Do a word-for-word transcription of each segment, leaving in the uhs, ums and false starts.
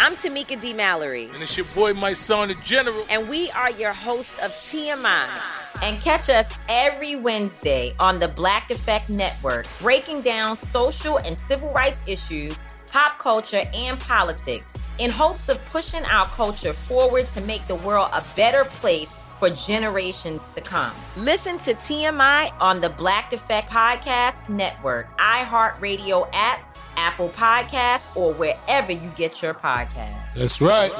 I'm Tamika D. Mallory. And it's your boy, my son, the General. And we are your hosts of T M I. And catch us every Wednesday on the Black Effect Network, breaking down social and civil rights issues, pop culture, and politics in hopes of pushing our culture forward to make the world a better place for generations to come. Listen to T M I on the Black Effect Podcast Network, iHeartRadio app, Apple Podcasts, or wherever you get your podcasts. That's right.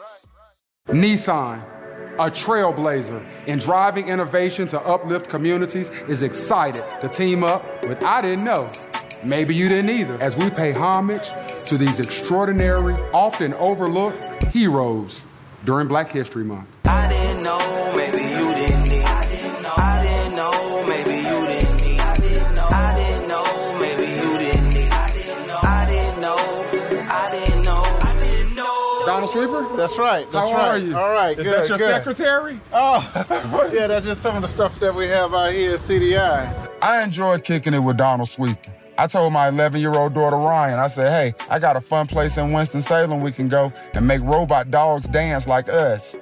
Nissan, a trailblazer in driving innovation to uplift communities, is excited to team up with I Didn't Know. Maybe you didn't either, as we pay homage to these extraordinary, often overlooked heroes during Black History Month. I didn't know, maybe you didn't need. I didn't know, I didn't know, maybe you didn't need. I didn't know, I didn't know, maybe you didn't need. I didn't know, I didn't know, I didn't know, I didn't know. Donald Sweeper? That's right. That's How right. are you? All right, Is good, that your good. secretary? Oh, yeah, that's just some of the stuff that we have out here at C D I. I enjoyed kicking it with Donald Sweeper. I told my eleven-year-old daughter, Ryan, I said, hey, I got a fun place in Winston-Salem we can go and make robot dogs dance like us.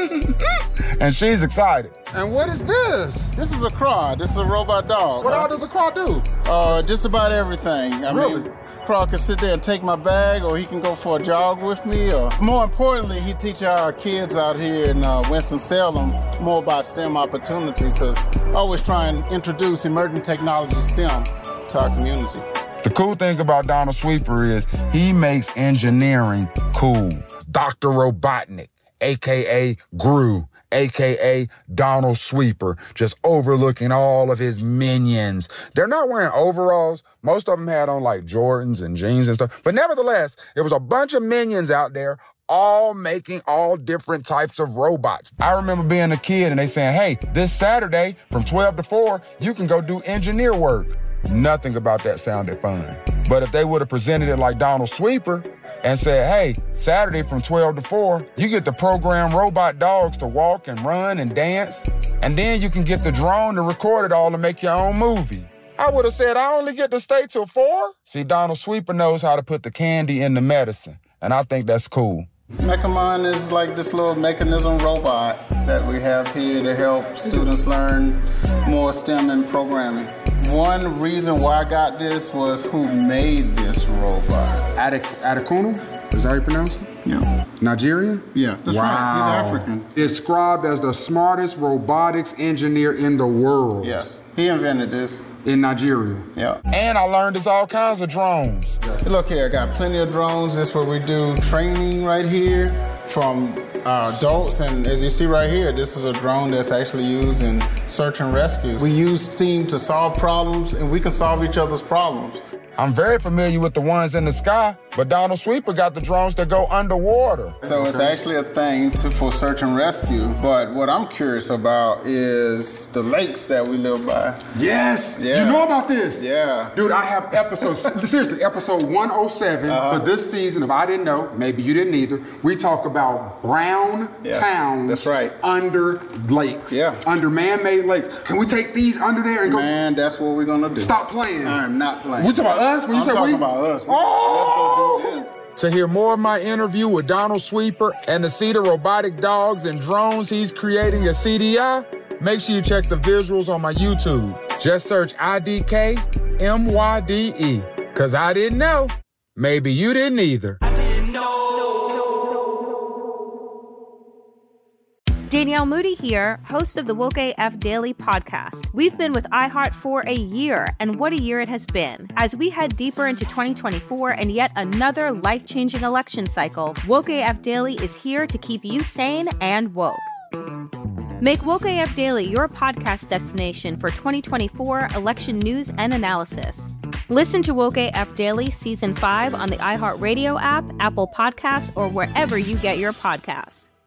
And she's excited. And what is this? This is a craw. This is a robot dog. What all does a craw do? Uh, just about everything. I Really? mean, Craw can sit there and take my bag, or he can go for a jog with me, or more importantly, he teaches our kids out here in uh, Winston-Salem more about STEM opportunities, because I always try and introduce emerging technology STEM to our community. The cool thing about Donald Sweeper is he makes engineering cool. Doctor Robotnik, a k a. Gru, a k a. Donald Sweeper, just overlooking all of his minions. They're not wearing overalls. Most of them had on like Jordans and jeans and stuff. But nevertheless, there was a bunch of minions out there all making all different types of robots. I remember being a kid and they saying, hey, this Saturday from twelve to four, you can go do engineer work. Nothing about that sounded fun. But if they would have presented it like Donald Sweeper and said, hey, Saturday from twelve to four, you get to program robot dogs to walk and run and dance, and then you can get the drone to record it all and make your own movie. I would have said, I only get to stay till four? See, Donald Sweeper knows how to put the candy in the medicine, and I think that's cool. Mechamon is like this little mechanism robot that we have here to help students learn more STEM and programming. One reason why I got this was who made this robot. Adik- Adekunu? Is that how you pronounce it? Yeah. Nigerian? Yeah, that's wow. right. He's African. Described as the smartest robotics engineer in the world. Yes, he invented this. In Nigeria. Yeah. And I learned there's all kinds of drones. Look here, I got plenty of drones. This is where we do training right here from uh, adults. And as you see right here, this is a drone that's actually used in search and rescue. We use STEAM to solve problems, and we can solve each other's problems. I'm very familiar with the ones in the sky, but Donald Sweeper got the drones that go underwater. So it's actually a thing to, for search and rescue. But what I'm curious about is the lakes that we live by. Yes, Yeah. you know about this? Yeah. Dude, I have episodes, seriously, episode one oh seven Uh-huh. for this season of I Didn't Know, maybe you didn't either. We talk about brown Yes, towns that's right. under lakes. Yeah. Under man-made lakes. Can we take these under there and go? Man, that's what we're gonna do. Stop playing. I'm not playing. We talking about us? When you I'm say talking we? about us. Oh! Let's go do this. To hear more of my interview with Donald Sweeper and to see the robotic dogs and drones he's creating at C D I, make sure you check the visuals on my YouTube. Just search I D K M Y D E. Cause I didn't know. Maybe you didn't either. Danielle Moody here, host of the Woke A F Daily podcast. We've been with iHeart for a year, and what a year it has been. As we head deeper into twenty twenty-four and yet another life-changing election cycle, Woke A F Daily is here to keep you sane and woke. Make Woke A F Daily your podcast destination for twenty twenty-four election news and analysis. Listen to Woke A F Daily Season five on the iHeartRadio app, Apple Podcasts, or wherever you get your podcasts.